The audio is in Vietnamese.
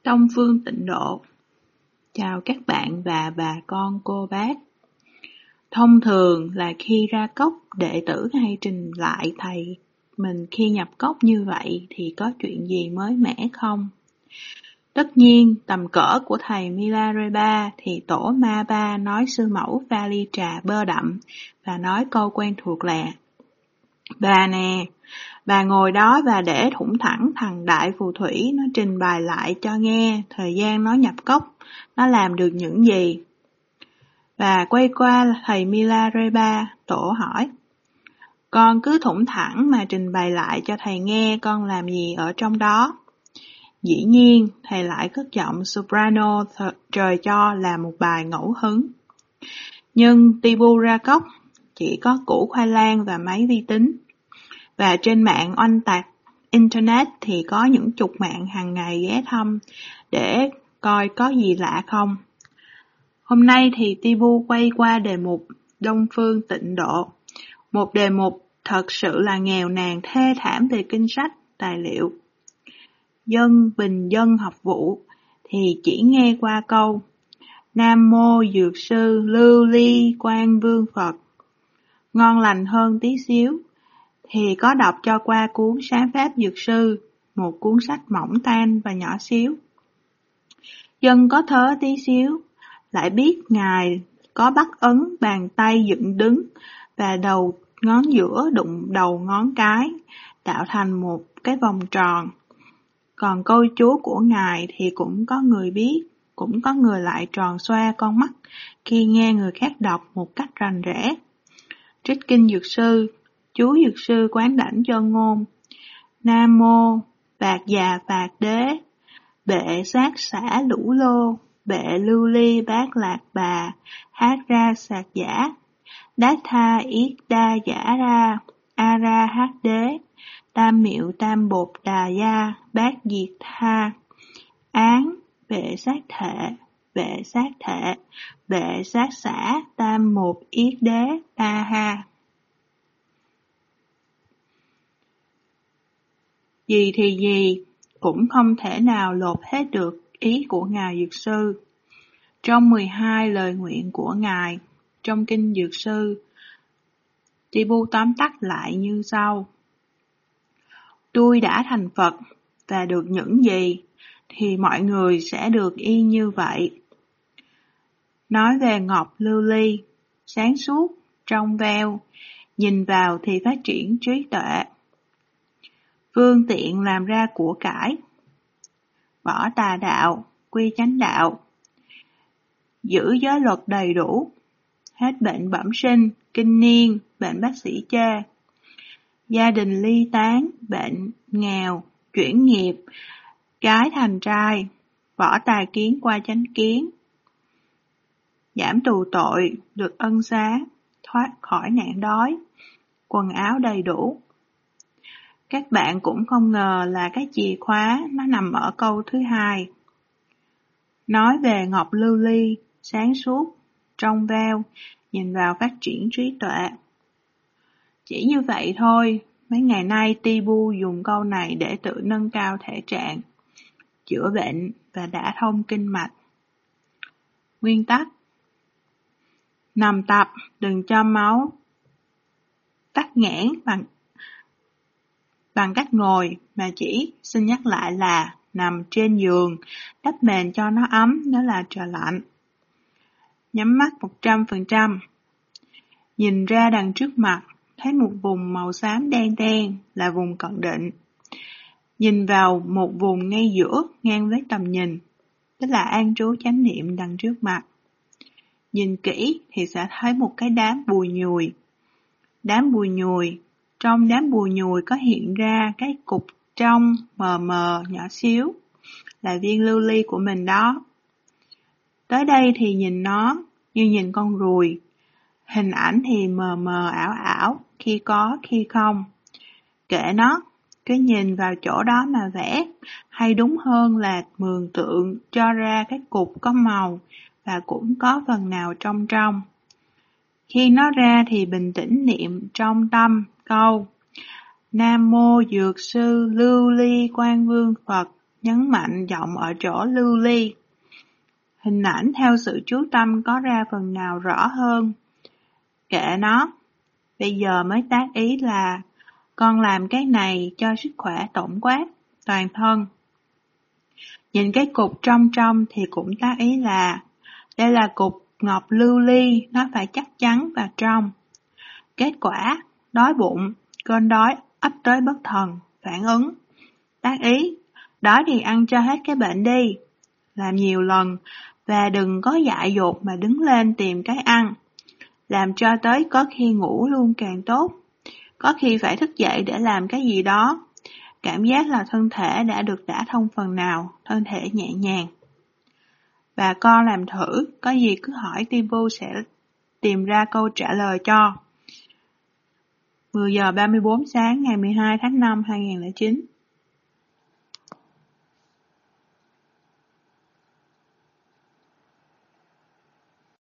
Đông Phương Tịnh Độ. Chào các bạn và bà con cô bác. Thông thường là khi ra cốc, đệ tử hay trình lại thầy mình khi nhập cốc như vậy thì có chuyện gì mới mẻ không? Tất nhiên, tầm cỡ của thầy Milarepa thì tổ Ma Ba nói sư mẫu pha ly trà bơ đậm và nói câu quen thuộc là: Bà nè, bà ngồi đó và để thủng thẳng thằng đại phù thủy nó trình bày lại cho nghe thời gian nó nhập cốc, nó làm được những gì. Bà quay qua thầy Milarepa, tổ hỏi: Con cứ thủng thẳng mà trình bày lại cho thầy nghe con làm gì ở trong đó. Dĩ nhiên, thầy lại cất giọng soprano trời cho là một bài ngẫu hứng. Nhưng Tibu ra cốc chỉ có củ khoai lang và máy vi tính. Và trên mạng oanh tạc Internet thì có những chục mạng hàng ngày ghé thăm để coi có gì lạ không. Hôm nay thì Tibu quay qua đề mục Đông Phương Tịnh Độ, một đề mục thật sự là nghèo nàn thê thảm về kinh sách, tài liệu. Bình dân học vụ thì chỉ nghe qua câu Nam Mô Dược Sư Lưu Ly Quang Vương Phật, ngon lành hơn tí xíu thì có đọc cho qua cuốn Sáng Pháp Dược Sư, một cuốn sách mỏng tan và nhỏ xíu. Dân có thớ tí xíu, lại biết Ngài có bắt ấn bàn tay dựng đứng và đầu ngón giữa đụng đầu ngón cái, tạo thành một cái vòng tròn. Còn câu chú của Ngài thì cũng có người biết, cũng có người lại tròn xoa con mắt khi nghe người khác đọc một cách rành rẽ. Trích kinh Dược Sư, chú Dược Sư quán đảnh chân ngôn. Nam Mô Bạc Già Bạc Đế, bệ sát xả lũ lô, bệ lưu ly bát lạc bà, hát ra sạc giả, đát tha yết đa giả ra, a ra hát đế, tam miệu tam bột đà gia, bát diệt tha, án, bệ sát thệ, bệ sát thệ, bệ sát xả, tam một yết đế, a ha. Gì thì gì, cũng không thể nào lột hết được ý của Ngài Dược Sư. Trong 12 lời nguyện của Ngài, trong kinh Dược Sư, Tibu tóm tắt lại như sau. Tôi đã thành Phật và được những gì, thì mọi người sẽ được y như vậy. Nói về ngọc lưu ly, sáng suốt, trong veo, nhìn vào thì phát triển trí tuệ. Phương tiện làm ra của cải, bỏ tà đạo, quy chánh đạo, giữ giới luật đầy đủ, hết bệnh bẩm sinh, kinh niên, bệnh bác sĩ chê, gia đình ly tán, bệnh nghèo, chuyển nghiệp, gái thành trai, bỏ tà kiến qua chánh kiến, giảm tù tội, được ân xá, thoát khỏi nạn đói, quần áo đầy đủ. Các bạn cũng không ngờ là cái chìa khóa nó nằm ở câu thứ hai. Nói về ngọc lưu ly, sáng suốt, trong veo, nhìn vào phát triển trí tuệ. Chỉ như vậy thôi, mấy ngày nay Tibu dùng câu này để tự nâng cao thể trạng, chữa bệnh và đả thông kinh mạch. Nguyên tắc: nằm tập, đừng cho máu tắc nghẽn bằng cách ngồi, mà chỉ xin nhắc lại là nằm trên giường, đắp mền cho nó ấm nếu là trời lạnh. Nhắm mắt 100%. Nhìn ra đằng trước mặt, thấy một vùng màu xám đen đen là vùng cận định. Nhìn vào một vùng ngay giữa, ngang với tầm nhìn, tức là an trú chánh niệm đằng trước mặt. Nhìn kỹ thì sẽ thấy một cái đám bùi nhùi. Đám bùi nhùi, trong đám bùi nhùi có hiện ra cái cục trong mờ mờ nhỏ xíu, là viên lưu ly của mình đó. Tới đây thì nhìn nó như nhìn con ruồi, hình ảnh thì mờ mờ ảo ảo, khi có khi không. Kệ nó, cứ nhìn vào chỗ đó mà vẽ, hay đúng hơn là mường tượng cho ra cái cục có màu và cũng có phần nào trong trong. Khi nó ra thì bình tĩnh niệm trong tâm câu Nam Mô Dược Sư Lưu Ly Quang Vương Phật, nhấn mạnh giọng ở chỗ lưu ly. Hình ảnh theo sự chú tâm có ra phần nào rõ hơn. Kệ nó, bây giờ mới tác ý là con làm cái này cho sức khỏe tổng quát, toàn thân. Nhìn cái cục trong trong thì cũng tác ý là đây là cục ngọc lưu ly, nó phải chắc chắn và trong. Kết quả, đói bụng, cơn đói ấp tới bất thần, phản ứng. Tác ý, đói thì ăn cho hết cái bệnh đi. Làm nhiều lần và đừng có dại dột mà đứng lên tìm cái ăn. Làm cho tới có khi ngủ luôn càng tốt. Có khi phải thức dậy để làm cái gì đó. Cảm giác là thân thể đã được đả thông phần nào, thân thể nhẹ nhàng. Bà con làm thử, có gì cứ hỏi Tibu sẽ tìm ra câu trả lời cho. 10 giờ 34 sáng ngày 12 tháng 5 2009